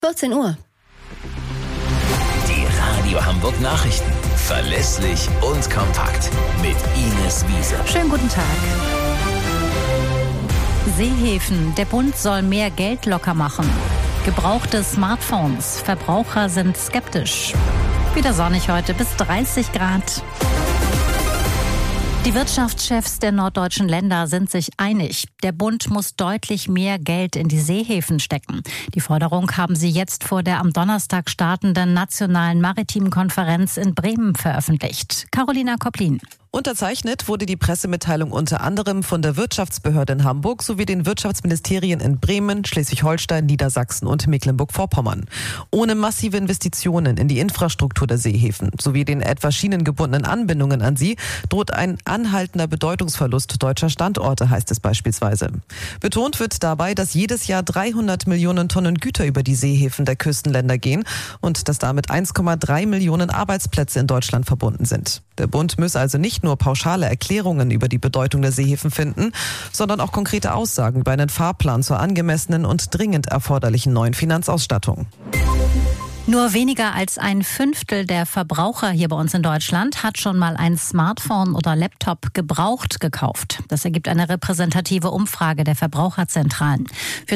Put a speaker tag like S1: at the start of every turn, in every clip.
S1: 14 Uhr.
S2: Die Radio Hamburg Nachrichten. Verlässlich und kompakt. Mit Ines Wiese.
S3: Schönen guten Tag. Seehäfen. Der Bund soll mehr Geld locker machen. Gebrauchte Smartphones. Verbraucher sind skeptisch. Wieder sonnig heute, bis 30 Grad. Die Wirtschaftschefs der norddeutschen Länder sind sich einig. Der Bund muss deutlich mehr Geld in die Seehäfen stecken. Die Forderung haben sie jetzt vor der am Donnerstag startenden Nationalen Maritimen Konferenz in Bremen veröffentlicht. Carolina Kopplin.
S4: Unterzeichnet wurde die Pressemitteilung unter anderem von der Wirtschaftsbehörde in Hamburg sowie den Wirtschaftsministerien in Bremen, Schleswig-Holstein, Niedersachsen und Mecklenburg-Vorpommern. Ohne massive Investitionen in die Infrastruktur der Seehäfen sowie den etwa schienengebundenen Anbindungen an sie droht ein anhaltender Bedeutungsverlust deutscher Standorte, heißt es beispielsweise. Betont wird dabei, dass jedes Jahr 300 Millionen Tonnen Güter über die Seehäfen der Küstenländer gehen und dass damit 1,3 Millionen Arbeitsplätze in Deutschland verbunden sind. Der Bund müsse also nicht nur pauschale Erklärungen über die Bedeutung der Seehäfen finden, sondern auch konkrete Aussagen über einen Fahrplan zur angemessenen und dringend erforderlichen neuen Finanzausstattung.
S3: Nur weniger als ein Fünftel der Verbraucher hier bei uns in Deutschland hat schon mal ein Smartphone oder Laptop gebraucht gekauft. Das ergibt eine repräsentative Umfrage der Verbraucherzentralen. Für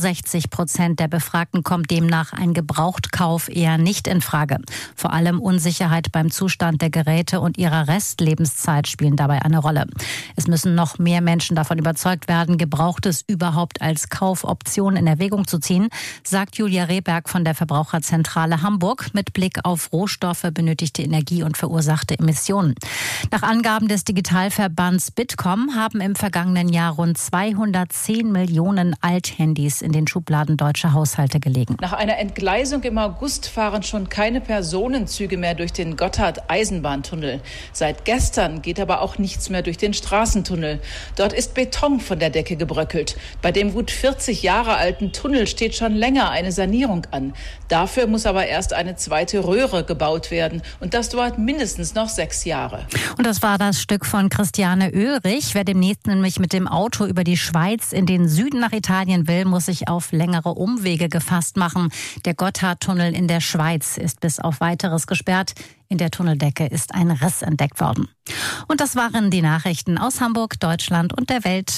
S3: 63% der Befragten kommt demnach ein Gebrauchtkauf eher nicht in Frage. Vor allem Unsicherheit beim Zustand der Geräte und ihrer Restlebenszeit spielen dabei eine Rolle. Es müssen noch mehr Menschen davon überzeugt werden, Gebrauchtes überhaupt als Kaufoption in Erwägung zu ziehen, sagt Julia Rehberg von der Verbraucherzentrale Hamburg mit Blick auf Rohstoffe, benötigte Energie und verursachte Emissionen. Nach Angaben des Digitalverbands Bitkom haben im vergangenen Jahr rund 210 Millionen Althandys in den Schubladen deutscher Haushalte gelegen.
S5: Nach einer Entgleisung im August fahren schon keine Personenzüge mehr durch den Gotthard-Eisenbahntunnel. Seit gestern geht aber auch nichts mehr durch den Straßentunnel. Dort ist Beton von der Decke gebröckelt. Bei dem gut 40 Jahre alten Tunnel steht schon länger eine Sanierung an. Dafür muss aber erst eine zweite Röhre gebaut werden. Und das dauert mindestens noch 6 Jahre.
S3: Und das war das Stück von Christiane Oehrich. Wer demnächst nämlich mit dem Auto über die Schweiz in den Süden nach Italien will, muss sich auf längere Umwege gefasst machen. Der Gotthardtunnel in der Schweiz ist bis auf Weiteres gesperrt. In der Tunneldecke ist ein Riss entdeckt worden. Und das waren die Nachrichten aus Hamburg, Deutschland und der Welt.